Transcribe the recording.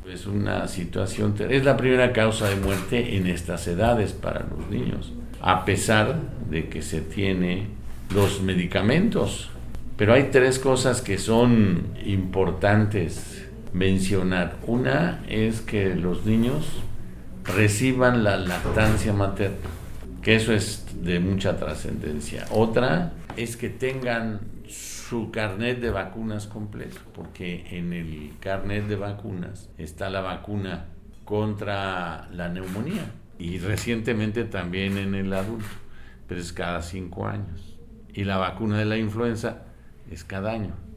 Es una situación, es la primera causa de muerte en estas edades para los niños, a pesar de que se tiene los medicamentos. Pero hay 3 cosas que son importantes mencionar. Una es que los niños reciban la lactancia materna, que eso es de mucha trascendencia. Otra es que tengan su carnet de vacunas completo, porque en el carnet de vacunas está la vacuna contra la neumonía y recientemente también en el adulto, pero es cada 5 años. Y la vacuna de la influenza es cada año.